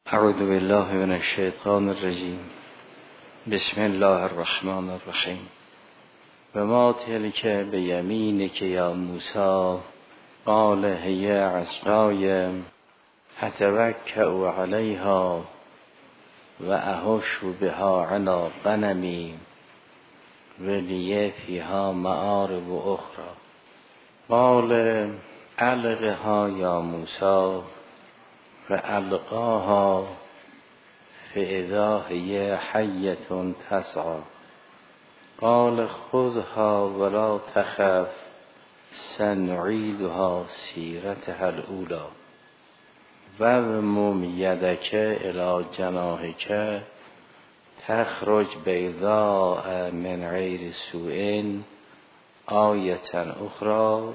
اعوذ بالله من الشیطان الرجیم. بسم الله الرحمن الرحیم. و ما تلک بیمینک یا موسی قال هی عصای اتوکأ علیها و اهش بها علی غنمی و لی فیها مآرب اخرى. قال القها یا موسی فالقاها فاذا هی حیة تسعی. قال خذها ولا تخف سنعیدها سیرتها الاولی واضمم یدک الی جناحک تخرج بیضاء من غیر سوء آیة اخرى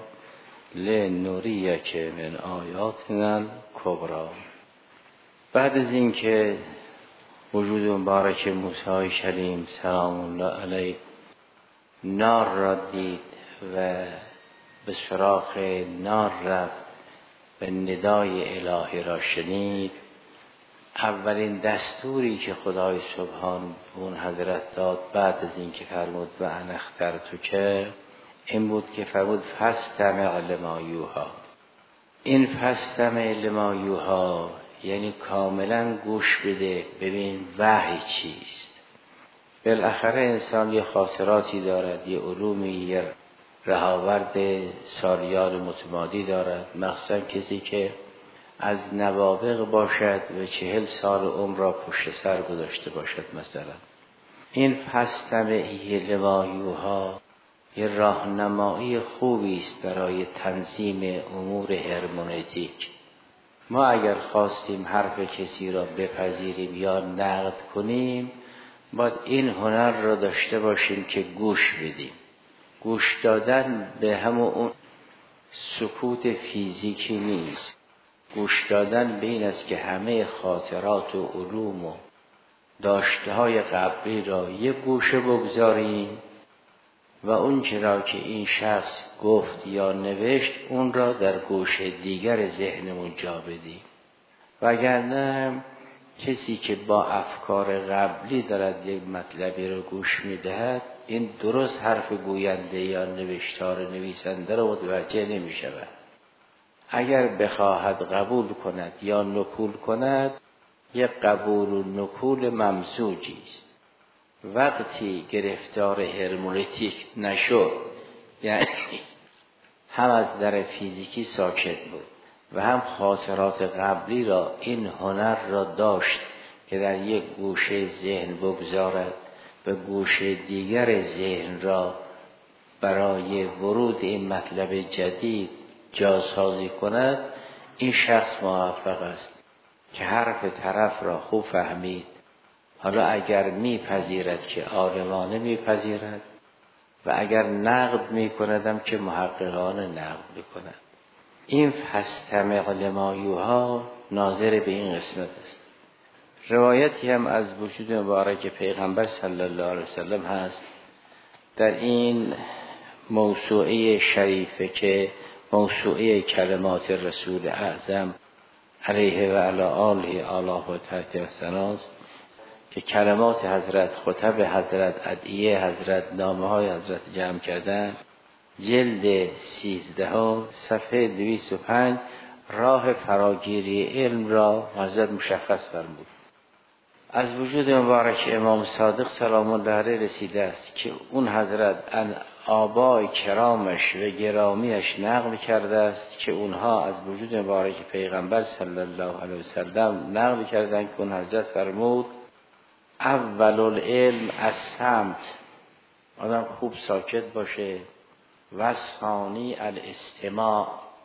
لنریک من آیاتنا الکبری. بعد از اینکه وجود مبارک موسی کلیم سلام الله علیه نار را دید و به سراغ نار رفت و ندای الهی را شنید، اولین دستوری که خدای سبحان به اون حضرت داد بعد از اینکه فرمود و انا اخترتک این بود که فرمود فاستمع لما یوحی. این فاستمع لما یوحی یعنی کاملا گوش بده، ببین وحی چیست. بالاخره انسان یه خاطراتی دارد، یه علومی، یه رهاورد سالیان متمادی دارد، مخصوصا کسی که از نوابغ باشد و 40 سال عمر را پشت سر گذاشته باشد. مثلا این فاستمع لما یوحی یه راهنمایی خوبی است برای تنظیم امور هرمنوتیک. ما اگر خواستیم حرف کسی را بپذیریم یا نقد کنیم باید این هنر را داشته باشیم که گوش بدیم. گوش دادن به همون سکوت فیزیکی نیست. گوش دادن به این است که همه خاطرات و علوم و داشته‌های قبلی را یک گوشه بگذاریم و اون چرا که این شخص گفت یا نوشت اون را در گوشه دیگر ذهنمون جا بدیم. وگرنه کسی که با افکار قبلی دارد یک مطلبی رو گوش میدهد این درست حرف گوینده یا نوشتار نویسنده را متوجه نمی شود. اگر بخواهد قبول کند یا نکول کند یک قبول و نکول ممزوجی است. وقتی گرفتار هرمنوتیک نشد، یعنی هم از در فیزیکی ساکت بود و هم خاطرات قبلی را این هنر را داشت که در یک گوشه ذهن بگذارد و گوشه دیگر ذهن را برای ورود این مطلب جدید جاسازی کند، این شخص موفق است که حرف طرف را خوب فهمید. حالا اگر میپذیرد که عالمانه میپذیرد و اگر نقد میکندم که محققانه نقد میکند. این فاستمع لما یوحی ناظر به این قسمت است. روایتی هم از وجود مبارک پیغمبر صلی الله علیه وسلم هست در این موسوعه شریفه که موسوعه کلمات رسول اعظم علیه و علی آله و تحت و ثناست که کلمات حضرت، خطب حضرت، ادعیه حضرت، نامه های حضرت جمع کردن، جلد 13 صفحه 205 راه فراگیری علم را حضرت مشخص فرمود. از وجود مبارک امام صادق سلام الله علیه رسیده است که اون حضرت ان آبای کرامش و گرامیش نقل کرده است که اونها از وجود مبارک پیغمبر صلی الله علیه وسلم نقل کردند که اون حضرت فرمود اول العلم الصمت، آدم خوب ساکت باشه، و ثانی الاستماع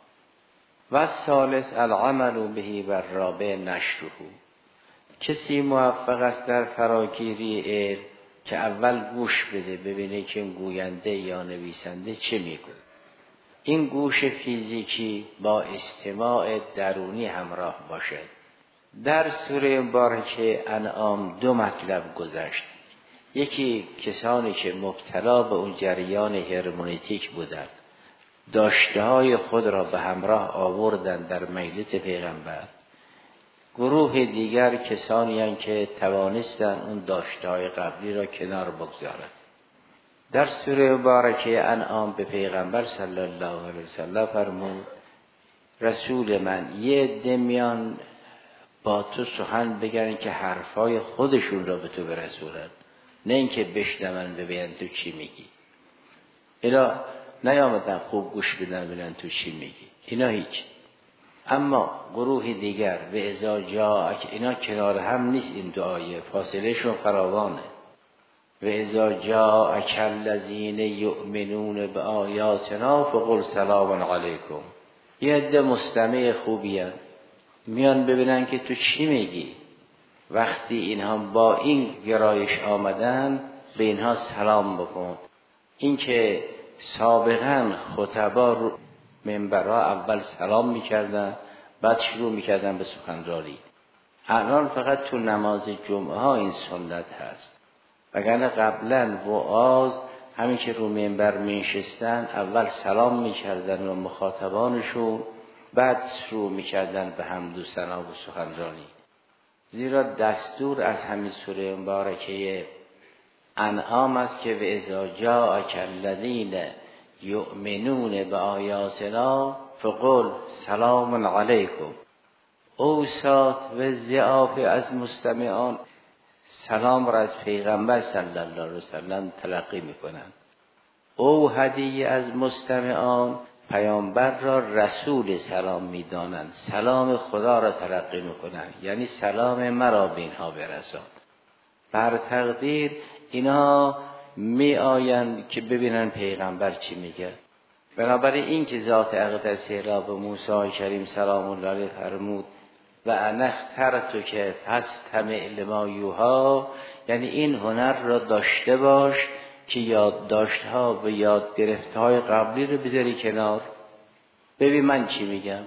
و ثالث العمل به و الرابع نشره. کسی موفق است در فراگیری علم که اول گوش بده ببینه که این گوینده یا نویسنده چه میگه. این گوش فیزیکی با استماع درونی همراه باشد. در سوره مبارکه انعام 2 مطلب گذشت. یکی کسانی که مبتلا به اون جریان هرمنوتیک بودند داشته های خود را به همراه آوردن در مجلس پیغمبر، گروه دیگر کسانی هستند که توانستند اون داشته‌های قبلی را کنار بگذارند. در سوره مبارکه انعام به پیغمبر صلی الله علیه وسلم فرمود رسول من، یه عده میان با تو سخن بگن که حرفای خودشون را به تو برسونن، نه اینکه بشنون ببینن تو چی میگی. اینا نیامدن خوب گوش بدن ببینن تو چی میگی، اینا هیچ. اما گروه دیگر به اذا جاءک، اینا کنار هم نیست، این دو آیه فاصلهشون فراوانه. و اذا جاءک الذین یؤمنون بآیاتنا فقل سلام علیکم. یه عده مستمع خوبی هست، میان ببینن که تو چی میگی. وقتی اینها با این گرایش آمدن به اینها سلام بکن. این که سابقا خطبا رو منبرها اول سلام میکردن بعد شروع میکردن به سخنرانی. الان فقط تو نماز جمعه ها این سنت هست، وگرنه قبلا وعاظ همین که رو منبر میشستن اول سلام میکردن و مخاطبانشون، بعد شروع میکردن به حمد و ثنا و سخنرانی. زیرا دستور از همین سوره مبارکه انعام است که و اذا جاءک الذین یؤمنون بآیاتنا فقل سلام علیکم. اوصات و ضعاف از مستمعان سلام را از پیغمبر صلی الله علیه وسلم تلقی میکنند. او هدیه از مستمعان پیامبر را رسول سلام میدانند، سلام خدا را تلقی میکنند، یعنی سلام مرا به اینها برسان. بر تقدیر اینا می آیند که ببینن پیغمبر چی میگه. بنابراین این که ذات اقدسی را به موسی کریم سلام الله علیه فرمود و انا اخترتک فاستمع لما یوحی، یعنی این هنر را داشته باش که یادداشت‌ها و یاد گرفته‌های قبلی رو بذاری کنار، ببین من چی میگم.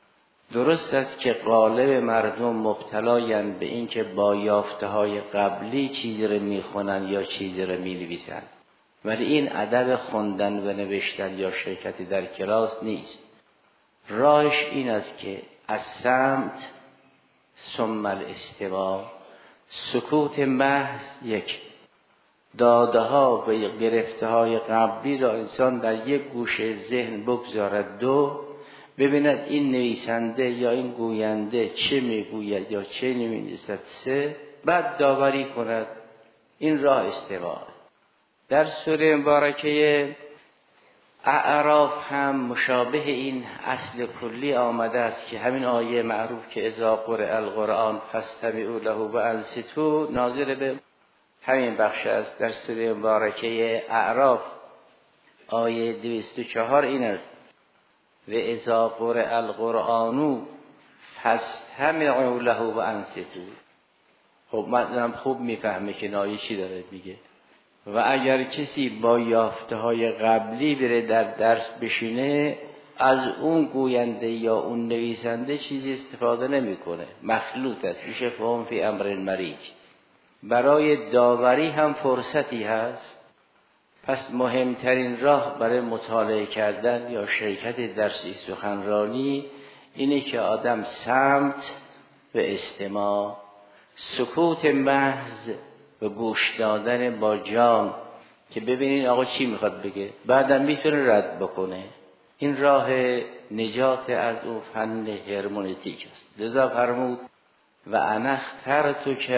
درست است که غالب مردم مبتلایند به این که با یافته‌های قبلی چیزی رو میخونن یا چیزی رو مینویسن، ولی این ادب خوندن و نوشتن یا شرکتی در کلاس نیست. راهش این است که از سمت ثم الاستماع، سکوت محض یک، داده ها و گرفته های قبلی را انسان در یک گوشه ذهن بگذارد. دو، ببیند این نویسنده یا این گوینده چه میگوید یا چه نمی‌نویسد. سه، بعد داوری کند. این راه استماع. در سوره مبارکه اعراف هم مشابه این اصل کلی آمده است که همین آیه معروف که اذا قرئ القرآن فاستمعوا له و انصتوا ناظر به همین بخش است. در سوره مبارکه اعراف آیه 204 این است و اذا قرئ القرآن فاستمعوا له و انصتوا. خب من خوب میفهمه که آیه چی داره میگه. و اگر کسی با یافته های قبلی بره در درس بشینه، از اون گوینده یا اون نویسنده چیزی استفاده نمیکنه، مخلوط است، میشه فهم فی امر مریج. برای داوری هم فرصتی هست. پس مهمترین راه برای مطالعه کردن یا شرکت درسی سخنرانی اینه که آدم سمت و استماع، سکوت محض و گوش دادن با جان که ببینین آقا چی میخواد بگه، بعدم میتونه رد بکنه. این راه نجات از اون فن هرمونتیک است. لذا فرمود و انا اخترتک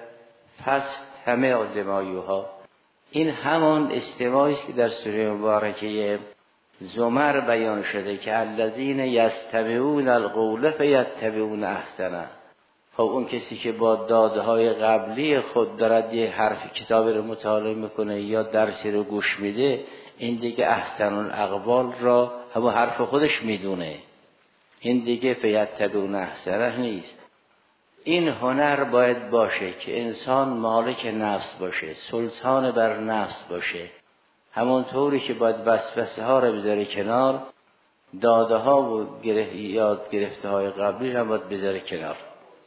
فاستمع لما یوحی. این همان استماعی است که در سوره مبارکه زمر بیان شده که الذین یستمعون القول فیتبعون احسنه. خب اون کسی که با داده‌های قبلی خود دارد یه حرف کتابی رو مطالعه میکنه یا درسی رو گوش میده، این دیگه احسن الاقوال را همون حرف خودش میدونه، این دیگه فیتبعون احسنه نیست. این هنر باید باشه که انسان مالک نفس باشه، سلطان بر نفس باشه. همون طوری که باید وسوسه ها رو بذاره کنار، داده ها و یاد گرفته های قبلی رو باید بذاره کنار.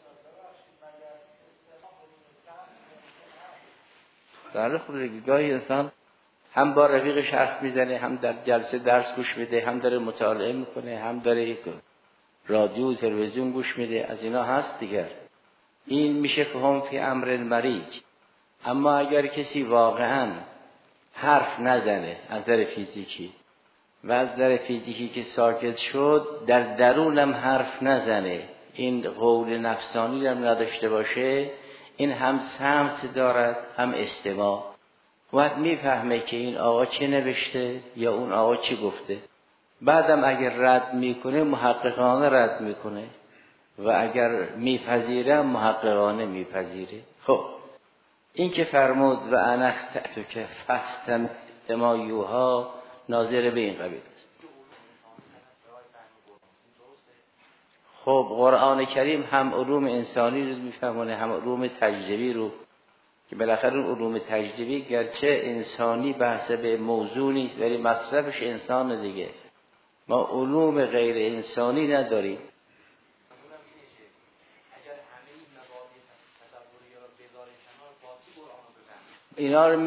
بله خب گاهی انسان هم با رفیقش حرف میزنه، هم در جلسه درس گوش میده، هم داره مطالعه میکنه، هم داره رادیو تلویزیون گوش میده، از اینا هست دیگر. این میشه فهم فی امر المریج. اما اگر کسی واقعا حرف نزنه از نظر فیزیکی و از نظر فیزیکی که ساکت شد، در درونم حرف نزنه، این قول نفسانی هم نداشته باشه، این هم سمت دارد هم استماع. وقت میفهمه که این آقا چه نوشته یا اون آقا چه گفته. بعدم اگر رد میکنه محققانه رد میکنه و اگر میپذیره محققانه میپذیره. خب این که فرمود و انختو که فستم ما یوها ناظر به این قبیل است. خب قرآن کریم هم علوم انسانی رو میفهمونه هم علوم تجربی رو، که بالاخره اون علوم تجربی گرچه انسانی بحث به موضوع نیست ولی مصرفش انسان دیگه. ما علوم غیر انسانی نداریم. اینا رو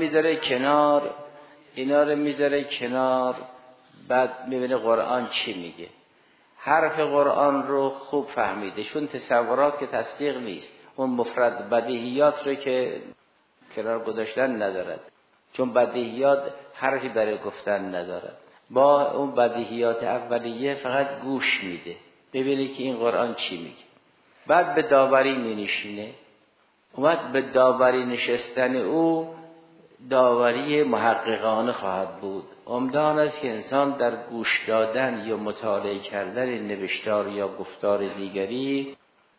میذاره کنار، بعد میبینه قرآن چی میگه. حرف قرآن رو خوب فهمیده، چون تصورات که تصدیق نیست، اون مفرد بدیهیات رو که کنار گذاشتن ندارد، چون بدیهیات حرفی برای گفتن ندارد. با اون بدیهیات اولیه فقط گوش میده ببینه که این قرآن چی میگه. بعد به داوری مینشینه. وقت به داوری نشستن او داوری محققانه خواهد بود. عمدان است که انسان در گوش دادن یا مطالعه کردن نوشتار یا گفتار دیگری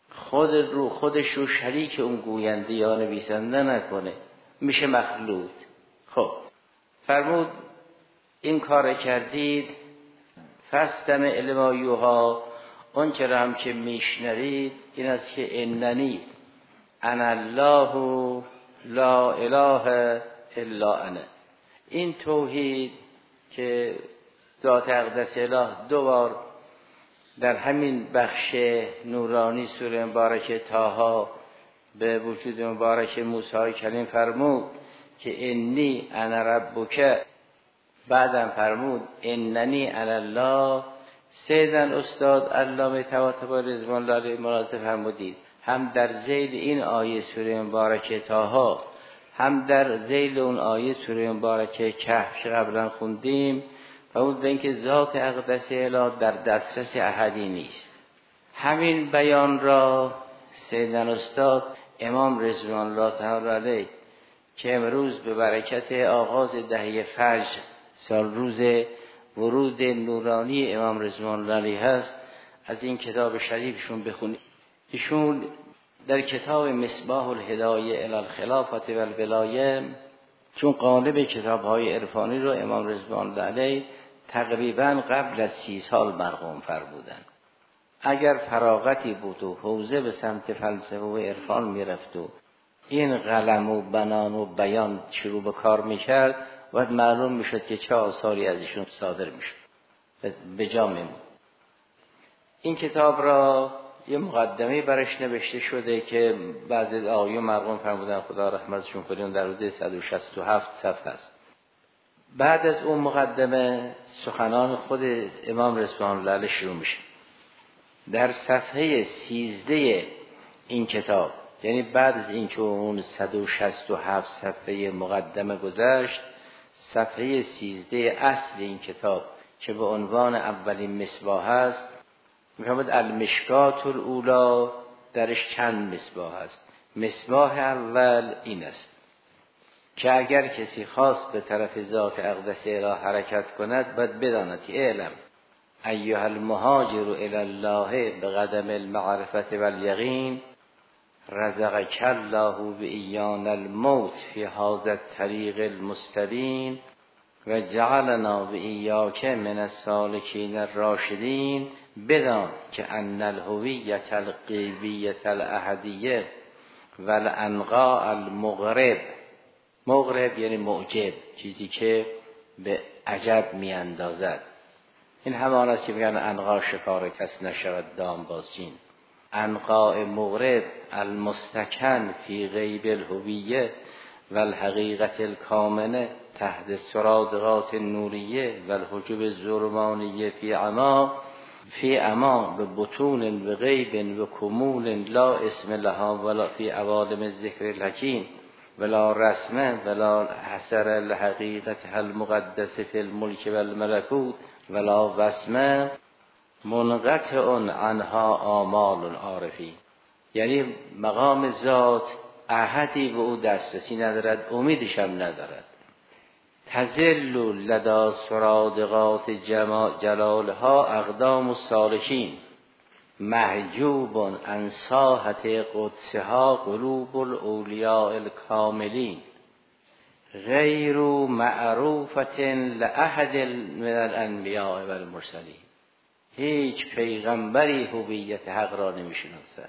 خودش رو شریک اون گوینده یا نویسنده نکنه، میشه مخلوط. خب فرمود این کار کردید فستم علم یوها، اون چرا هم که میشنوید این است که اننی انا الله لا اله الا انا. این توحید که ذات اقدس اله دو بار در همین بخش نورانی سوره مبارکه طه به وجود مبارک موسی کلیم فرمود که انی انا ربک، بعدم فرمود اننی انا الله. سیدن استاد علامه طباطبایی رضوان الله علیه ملاحظه فرمودید هم در ذیل این آیه سوره مبارکه طه هم در ذیل اون آیه سوره مبارکه کهف قبلا خوندیم فرمود به اینکه ذات اقدس اله در دسترس احدی نیست. همین بیان را سیدن استاد امام رضوان الله تعالی علیه که امروز به برکت آغاز دهه فجر سال روز ورود نورانی امام رضوان الله علیه هست، از این کتاب شریفشون بخونید. ایشون در کتاب مصباح الهدایه الی الخلافت و الولایه، چون قالب کتاب‌های عرفانی رو امام رضوان الله علیه تقریباً قبل از 30 سال مرقوم فرمودند. اگر فراغتی بود و حوزه به سمت فلسفه و عرفان میرفت و این قلم و بنان و بیان شروع به کار میکرد و معلوم میشد که چه آثاری از ایشون صادر میشد به جا میموند. این کتاب را یه مقدمه برش نوشته شده که بعضی از آقایون مرقوم فرمودن خدا رحمتشون کنه در حدود 167 صفحه است. بعد از اون مقدمه سخنان خود امام رضوان الله علیه شروع میشه. در صفحه 13 این کتاب، یعنی بعد از اینکه اون 167 صفحه مقدمه گذشت، صفحه 13 اصل این کتاب که به عنوان اولین مصباح است می‌فرماید المشکات الاولی، درش چند مصباح است. مصباح اول این است که اگر کسی خواست به طرف ذات اقدس اله حرکت کند باید بداند که اعلم ایها المهاجر الی الله بقدم المعرفت والیقین رزقک الله بایان الموت فی هذا الطریق المستبین و جعلنا و ایاک من السالکین الراشدین. بدان که ان الهویت الغیبیت الاحدیه و الانقاء المغرب، مغرب یعنی معجب، چیزی که به عجب می اندازد. این همان است که میگن انقاء شکار کس نشود دام بازچین. انقاء مغرب المستکن فی غیب الهویه و الحقیقت الکامنه تحت سرادقات نوریه و الحجب الظلمانیه فی عما فی امان و بطون و غیب و کمول لا اسم لها ولا فی عوالم الذکر الحکیم ولا رسمه ولا حسر الحقیقت المقدس فی الملک و الملکوت ولا وسمه منقطع عنها آمال العارفین. یعنی مقام ذات احدی به او دسترسی ندارد، امیدش هم ندارد. تزل لدى سرادقات جلالها اقدام السالکین محجوب عن ساحت قدسها قلوب الاولیاء الکاملین غیر معروفة لأحد من الانبیاء و المرسلین. هیچ پیغمبری هویت حق را نمیشناسد،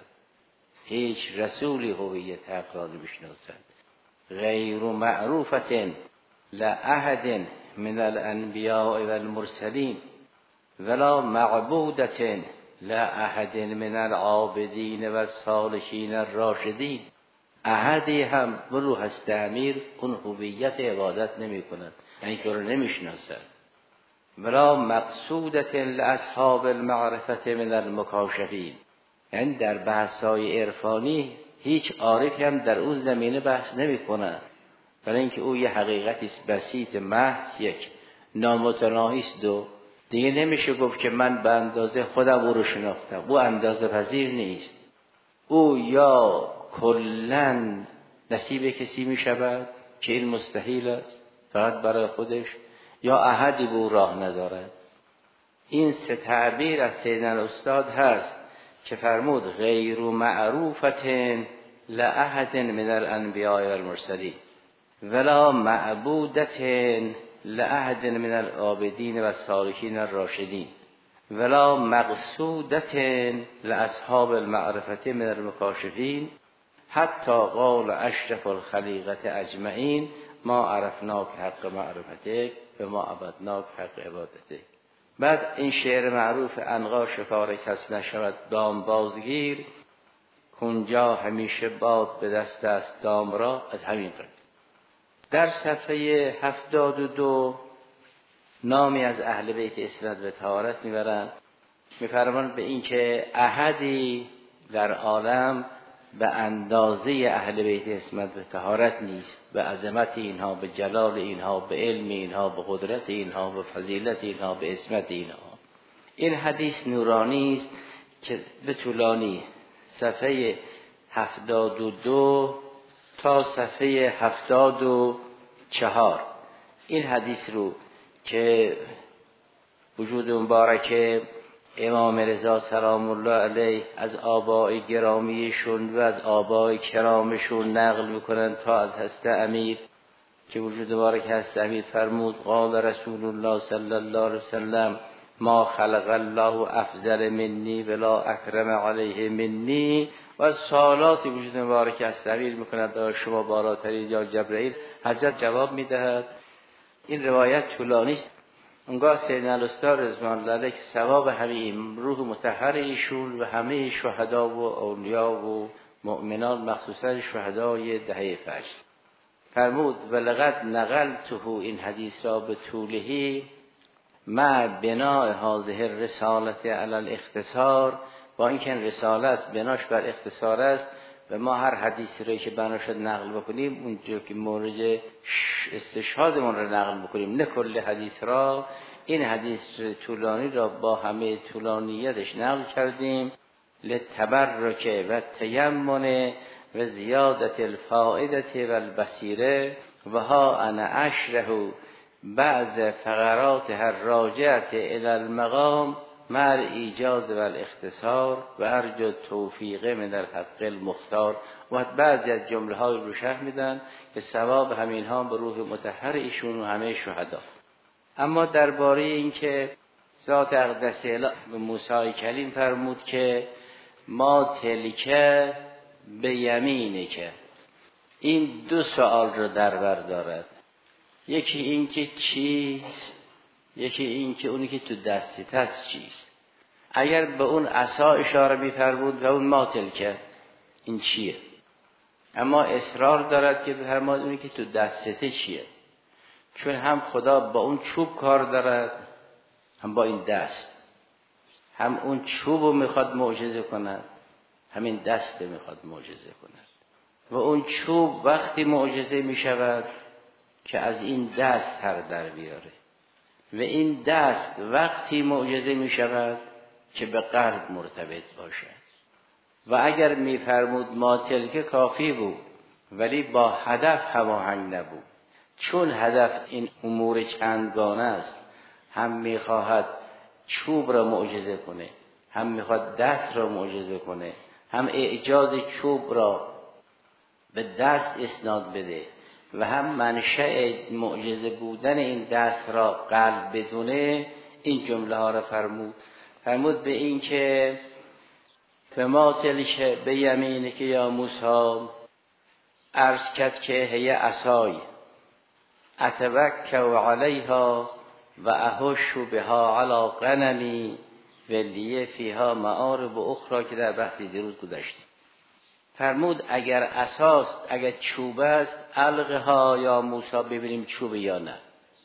هیچ رسولی هویت حق را نمیشناسد. غیر معروفة لأحد من الانبیاء و المرسلین ولا معبودة لأحد من العابدین و الصالحین الراشدین. احدی هم بلو هست امیر اون هویت عبادت نمی کند، یعنی که رو نمیشناسد. ولا مقصودة لأصحاب المعرفة من المکاشفین، یعنی در بحث‌های عرفانی هیچ عارفی هم در اون زمینه بحث نمی کند، برای اینکه او یه حقیقتی بسیط محض، یک نامتناهی است. دو دیگه نمیشه گفت که من به اندازه خودم او رو شناختم، او اندازه پذیر نیست. او یا کلاً نصیب کسی میشود که این مستحیل است فقط برای خودش، یا احدی به او راه ندارد. این سه تعبیر از سیدنا الاستاد هست که فرمود غیر معروفة لأحد من الانبیاء و المرسلین ولا معبودة لأحد من العابدین و الصالحین الراشدین ولا مقصودة لأصحاب المعرفة من المکاشفین حتی قال اشرف الخلیقة اجمعین ما عرفناک حق معرفتک و ما عبدناک حق عبادتک. بعد این شعر معروف عنقا شکار کس نشود دام بازگیر، کنجا همیشه باد به دست است دام را، از همین قرد. در صفحه 72 نامی از اهل بیت عصمت و طهارت میبرند، میفرمایند به این که احدی در عالم به اندازه اهل بیت عصمت و طهارت نیست، به عظمت اینها، به جلال اینها، به علم اینها، به قدرت اینها، به فضیلت اینها، به عصمت اینها. این حدیث نورانی است که به طولانی صفحه 72 تا صفحه 74 این حدیث رو که وجود مبارک امام رضا سلام الله علیه از آبای گرامیشون و از آبای کرامشون نقل میکنن تا از حضرت امیر که وجود مبارک حضرت امیر فرمود قال رسول الله صلی الله علیه وسلم ما خلق الله افضل منی ولا اکرم علیه منی. و از سوالاتی وجود مبارک حضرت امیر میکند شما بالاترین یا جبرئیل؟ حضرت جواب میدهد. این روایت طولانی است. اونگاه سیدنا الاستاد رضوان الله علیه که ثواب همین روح مطهر ایشون و همه شهدا و اولیا و مؤمنان مخصوصا شهدای دهه فجر فرمود ولقد نقلته این حدیث را به طولهی مع بناء هذه الرسالت علی الاختصار، با اینکه رساله است بناش بر اختصار است و ما هر حدیثی رو که بنا شد نقل بکنیم اونجا که مورد استشهادمون رو نقل بکنیم، نه کل حدیث را. این حدیث طولانی را با همه طولانیتش نقل کردیم لتبرک و تیمن و زیادت الفائدة و البصیره و ها انا اشرح بعض فقرات هر راجعت الى المقام مع ایجاز و الاختصار و ارجو توفیق من الحق المختار. و بعضی از جمله های رو شرح میدن که ثواب همین ها به روح مطهر ایشون و همه شهدا. اما درباره این که ذات اقدس اله به موسی کلیم فرمود که ما تلکه به یمینه، این دو سوال رو در بر دارد. یکی این که چیست، یکی این که اونی که تو دستت هست چیست. اگر به اون عصا اشاره می‌فرمود و اون ما تلکه این چیه، اما اصرار دارد که بفرماد اونی که تو دستت چیه، چون هم خدا با اون چوب کار دارد هم با این دست. هم اون چوبو میخواد معجزه کند، همین دست میخواد معجزه کند. و اون چوب وقتی معجزه میشود که از این دست هر در بیاره، و این دست وقتی معجزه میشود که به قلب مرتبط باشد. و اگر میفرمود ما تلک کافی بود، ولی با هدف هماهنگ نبود. چون هدف این امور چندگانه است، هم میخواهد چوب را معجزه کنه، هم میخواد دست را معجزه کنه، هم اعجاز چوب را به دست اسناد بده و هم منشأ معجزه بودن این دست را قلب بدونه. این جمله ها را فرمود به این که فما تلک به یمینک یا موسی، عرض کرد که هی عصای اتوکل علیها و اهش بها علی غنمی و لی فیها معارب اخرى که در بحثی دیروز گذاشتیم. فرمود اگر اساس، اگر چوب است، القها یا موسی، ببینیم چوب یا نه.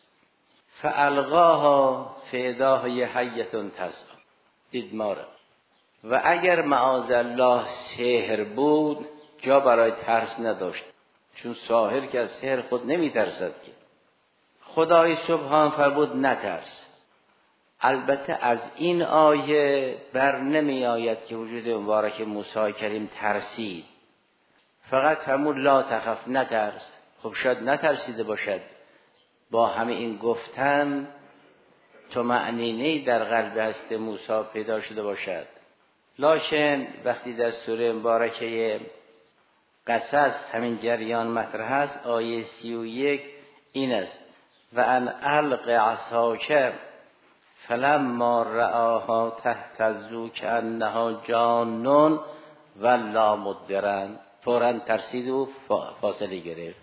فالقاها فاذا هی حیة تسعی، دید ما را. و اگر معاذ الله سحر بود جا برای ترس نداشت، چون ساحر که از سحر خود نمی ترسد که. خدای سبحان فرمود نترس. البته از این آیه بر نمی آید که وجود مبارک موسی کریم ترسید، فقط فرمود لا تخف، نترس. خب شاید نترسیده باشد، با همه این گفتن طمأنینه‌ای در قلب هست موسی پیدا شده باشد. لکن وقتی در سوره مبارکه قصص همین جریان مطرح است، آیه 31 این است: و ان الق عصاک فلما رآها تهتز کأنها جان ولا مدبرا، فوراً ترسید و فاصله گرفت.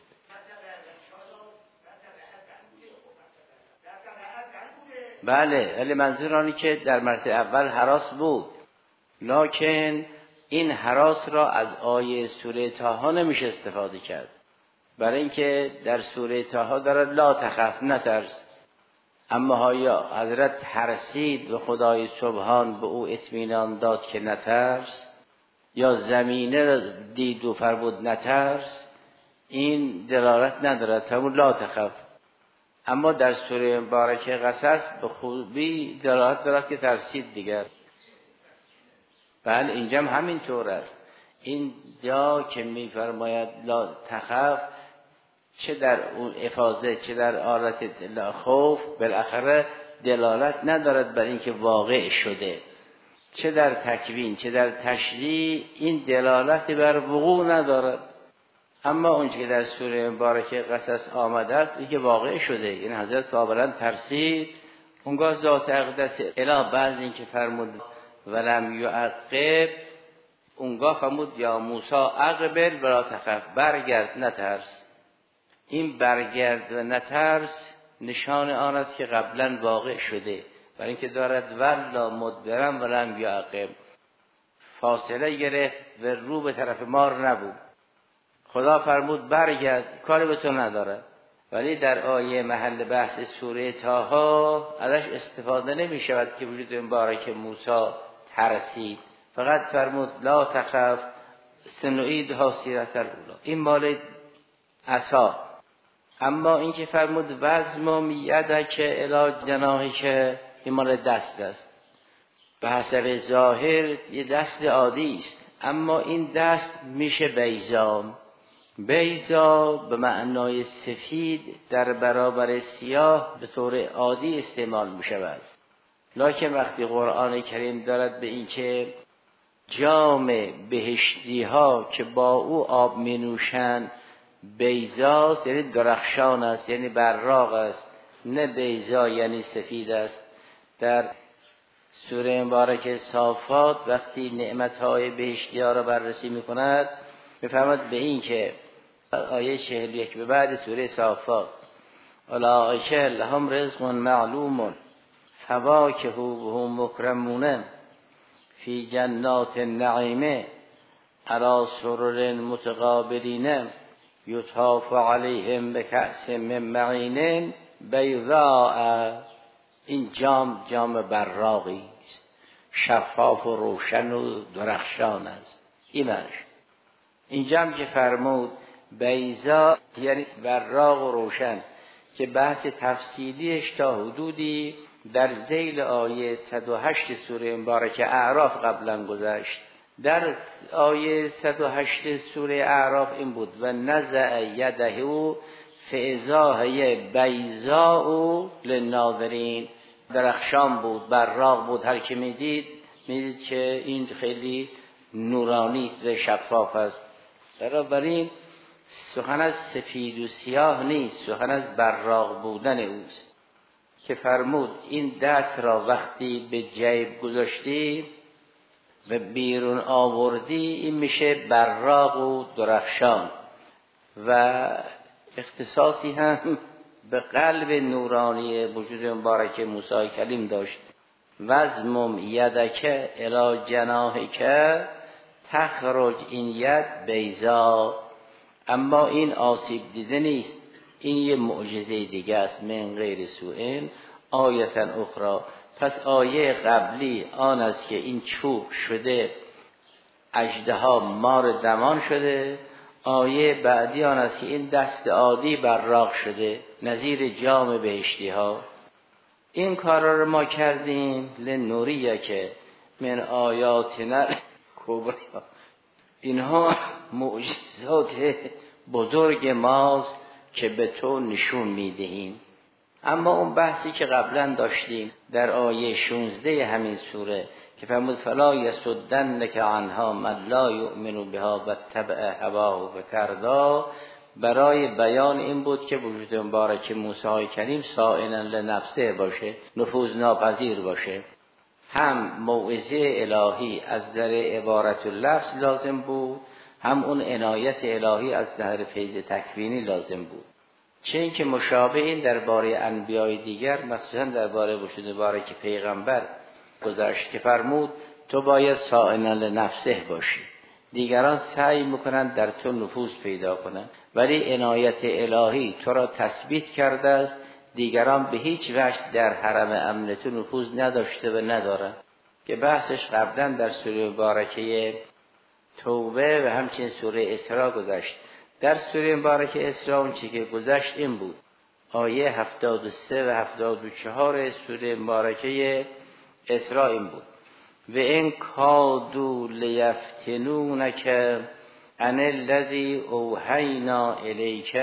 بله، ولی منظور آنی که در مرتبه اول هراس بود، لکن این هراس را از آیه سوره طه نمیشه استفاده کرد، برای اینکه در سوره طه داره لا تخف، نترس. اما آیا حضرت ترسید و خدای سبحان به او اطمینان داد که نترس، یا زمینه را دید و فرمود نترس؟ این دلالت ندارد، همون لا تخف. اما در سوره مبارکه قصص به خوبی دلالت دارد که ترسید دیگر. بله، اینجا هم همین طور است. این جا که میفرماید لا تخف، چه در اون افاظه چه در حالت خوف، بالاخره دلالت ندارد بر اینکه واقع شده. چه در تکوین چه در تشریع این دلالت بر وقوع ندارد. اما اونچه که در سوره مبارکه قصص آمده است این که واقع شده. این حضرت کاملا ترسید. اونگاه ذات اقدس اله بعد این که فرمود ولم یعقب، اونگاه فرمود یا موسی اقبل ولا تخف، برگرد نترس. این برگرد و نترس نشان آن است که قبلا واقع شده، برای اینکه دارد ولا مدبرم ولم یعقب، فاصله گرفت و رو به طرف مار نبود. خدا فرمود برگرد، کاری به تو نداره. ولی در آیه محل بحث سوره طه ازش استفاده نمی شود که وجود مبارک موسی ترسید. فقط فرمود لا تخف سنعیدها سیرة الاولی، این مال عصا. اما این که فرمود وزمم یدک الی جناحک، این مال دست است. به حسب ظاهر یه دست عادی است، اما این دست میشه بیضا. بیضا به معنای سفید در برابر سیاه به طور عادی استعمال می شود. لکن وقتی قرآن کریم دارد به این که جام بهشتی ها که با او آب می نوشند بیضاست، یعنی درخشان است، یعنی براق است، نه بیضا یعنی سفید است. در سوره مبارکه صافات وقتی نعمتهای بهشتی ها را بررسی می کند می‌فرماید به این که آیه 41 به بعد سوره صافات اولئک لهم رزق معلوم فواکه و هم مکرمون فی جنات النعیم علی سرر متقابلین یطاف علیهم بکأس من معین بیضاء. این جام براقی است. شفاف و روشن و درخشان است. این معنیش. اینجا هم که فرمود بیضا یعنی براق و روشن که بحث تفصیلیش تا حدودی در ذیل آیه 108 سوره مبارکه اعراف قبلا گذشت. در آیه 108 سوره اعراف این بود و نزع یده فاذا هی بیضاء للناظرین، درخشان بود، براق بود، هر که میدید که این خیلی نورانی است و شفاف است. بنابراین سخن از سفید و سیاه نیست، سخن از براق بودن اوست که فرمود این دست را وقتی به جیب گذاشتی و بیرون آوردی این میشه براق و درخشان و اختصاصی هم به قلب نورانی وجود مبارک موسی کلیم داشت. وزمم یدک الی جناحک تخرج، این ید بیضا. اما این آسیب دیده نیست، این یه معجزه دیگه است. من غیر سوء آیتا اخرى. پس آیه قبلی آن است که این چوب شده اژدها مار دمان شده، آیه بعدی آن است که این دست عادی براق شده نظیر جام بهشتی ها. این کارا رو ما کردیم لنوریه که من آیاتنا کبرا، اینها معجزات بزرگ ماست که به تو نشون میدهیم. اما اون بحثی که قبلا داشتیم در آیه 16 همین سوره که فرمود فلا یصدنک عنها من لا یؤمن بها واتبع هواه فتردا، برای بیان این بود که وجود مبارک موسی کریم صائنا لنفسه باشه، نفوذ ناپذیر باشه. هم موعظه الهی از در عبارت اللفظ لازم بود، هم اون عنایت الهی از در فیض تکوینی لازم بود. چه این که مشابه این درباره انبیای دیگر، مخصوصا درباره وجود مبارک پیغمبر گذاشت که فرمود تو باید صائنا لنفسه باشی، دیگران سعی میکنن در تو نفوذ پیدا کنن، ولی عنایت الهی تو را تثبیت کرده است، دیگران به هیچ وجه در حرم امن تو نفوذ نداشته و ندارن، که بحثش قبلا در سوره مبارکه توبه و همچنین سوره اسراء گذشت. در سوره مبارکه اسراء اون چی که گذشت این بود، آیه 73 و 74 سوره مبارکه اسراء این بود و این کادو لیفتنونک عن الذی اوحینا الیک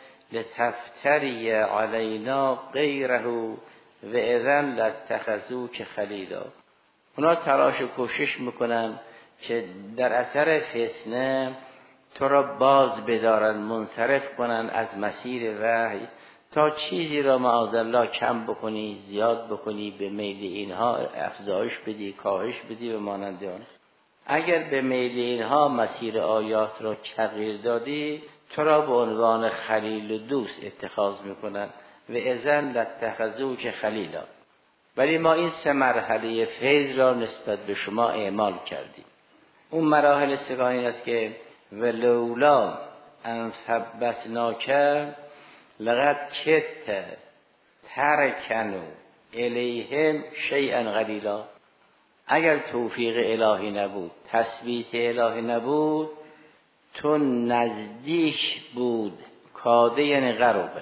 لتفتری علینا غیره و اذن لاتخذوک خلیلا. اونا تلاش و کوشش میکنن که در اثر فتنه تو را باز بدارن، منصرف کنن از مسیر وحی تا چیزی را معاذالله کم بکنی، زیاد بکنی، به میل اینها افزایش بدی، کاهش بدی و مانند آن. اگر به میل اینها مسیر آیات را تغییر دادی تو را به عنوان خلیل و دوست اتخاذ میکنن و اذن لاتخذوک خلیلا. ولی ما این 3 مرحله فیض را نسبت به شما اعمال کردیم. اون مراحل سگانی است که ولولا ان ثبتناک لقد کدت ترکنوا الیهم شیئا قلیلا. اگر توفیق الهی نبود، تثبیت الهی نبود، تو نزدیک بود، کاده یعنی قربه،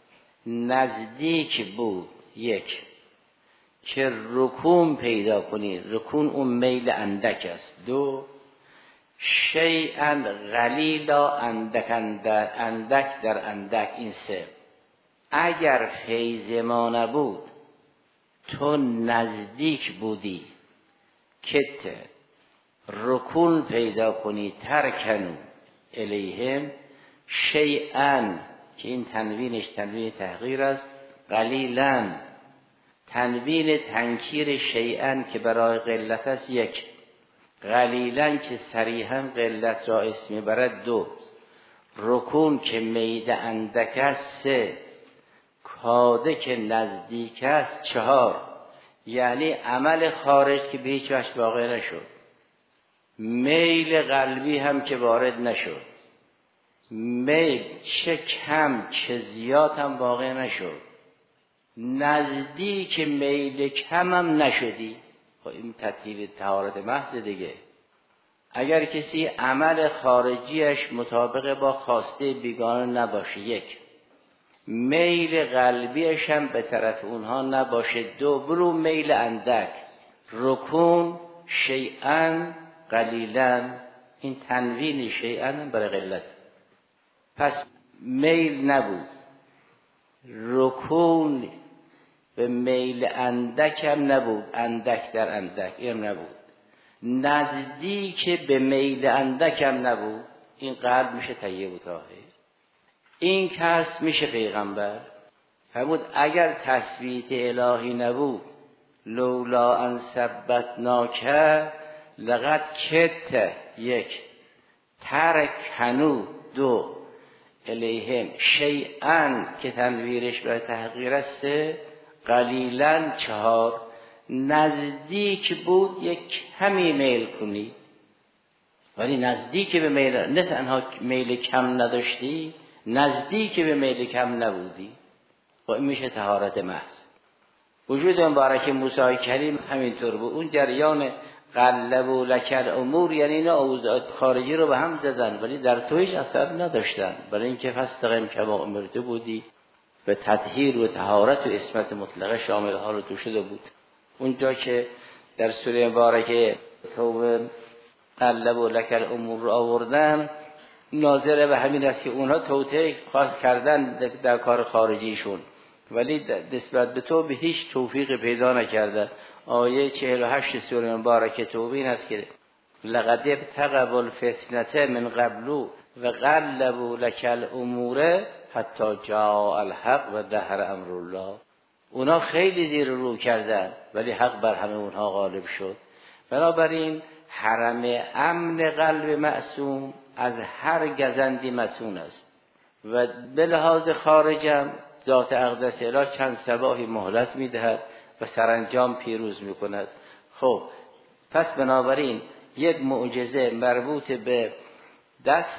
نزدیک بود یک که رکون پیدا کنی، رکون اون میل اندک است. 2 شیئا قلیلا، اندک در اندک. این 3 اگر فیض ما نبود تو نزدیک بودی کت رکون پیدا کنی، ترکنو الیهم شیئا که این تنوینش تنوین تحقیر است، قلیلا تنوین تنکیر شیئا که برای قلت است 1، قلیلا که صریحا قلت را اسم برد 2، رکون که میده اندک است 3، کاده که نزدیک است 4. یعنی عمل خارج که به هیچ وجه واقع نشد، میل قلبی هم که وارد نشد، میل چه کم چه زیاد هم واقع نشد، نزدیک میل کم هم نشدی. خب این تطهیر طهارت محض دیگه. اگر کسی عمل خارجیش مطابق با خواسته بیگانه نباشه، یک، میل قلبیش هم به طرف اونها نباشه، دو، برو میل اندک، رکون شیئا قلیلا، این تنوین شیئا برای قلت، پس میل نبود، رکون به میل اندک هم نبود، اندک در اندک این نبود، نزدیک به میل اندک هم نبود، این قلب میشه طیب و طاهر. این کس میشه پیغمبر. فرمود اگر تثبیت الهی نبود، لولا ان ثبتناک لقد کدت، یک، ترکنو، دو، الیهم شیئا که تنویرش به تحقیر است، قلیلا، چهار، نزدیک بود یک کمی میل کنی، ولی نزدیک به میل، نه تنها میل کم نداشتی، نزدیک به میل کم نبودی، و این میشه طهارت محض. وجود مبارک موسی کریم همینطور بود. اون جریان قلبوا لک الامور، یعنی اینا اوضاع خارجی رو به هم زدن ولی در تو هیچ اثر نداشتن، برای اینکه فاستقم کما امرت بودی، به تطهیر و طهارت و عصمت مطلقه شامل حال تو شده بود. اونجا که در سوره مبارکه توبه قلبوا لک الامور رو آوردن، ناظر به همین است که اونها توطئه خواست کردن در کار خارجیشون، ولی نسبت به تو به هیچ توفیق پیدا نکردن. آیه 48 سوره مبارکه توبه این است که لقد ابتغوا الفتنة من قبل و قلبوا لك الامور حتی جاء الحق و دهر امر الله. اونا خیلی زیر رو کردن ولی حق بر همه اونها غالب شد. بنابراین حرم امن قلب معصوم از هر گزندی مسئول است و به لحاظ خارجم ذات اقدس اله چند صباحی مهلت میدهد و سرانجام پیروز میکند. خب پس بنابراین یک معجزه مربوط به دست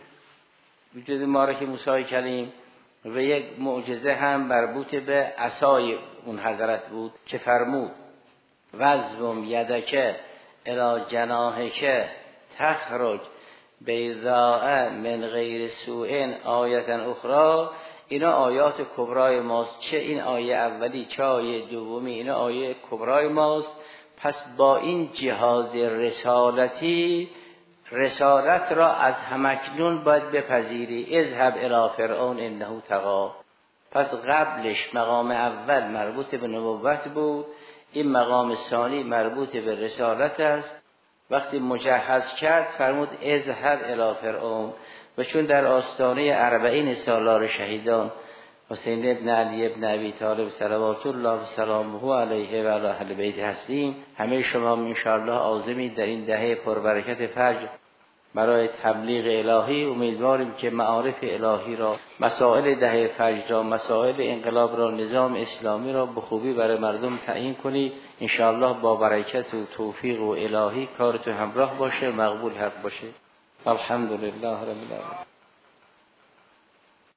وجود مبارک موسی کلیم و یک معجزه هم مربوط به عصای اون حضرت بود که فرمود وزم یدک الی جناحک تخرج بیضاء من غیر سوء آیه اخرى. اینا آیات کبرای ماست، چه این آیه اولی چه آیه دومی، اینا آیه کبرای ماست. پس با این جهاز رسالتی رسالت را از همکنون باید بپذیری. اذهب الی فرعون انه طغی. پس قبلش مقام اول مربوط به نبوت بود، این مقام ثانی مربوط به رسالت است. وقتی مجهز کرد فرمود اذهب الی فرعون، و چون در آستانه 40 سالار شهیدان حسین ابن علی ابن ابی طالب صلوات الله و سلامه علیه و علی اهل بیت هستیم، همه شما ان شاء الله عازمید در این دهه پربرکت فجر برای تبلیغ الهی. امیدواریم که معارف الهی را، مسائل دهه فجر را، مسائل انقلاب را، نظام اسلامی را به خوبی برای مردم تعیین کنید. ان شاء الله با برکت و توفیق و الهی کارتون همراه باشه، مقبول حق باشه. الحمدلله رب العالمین.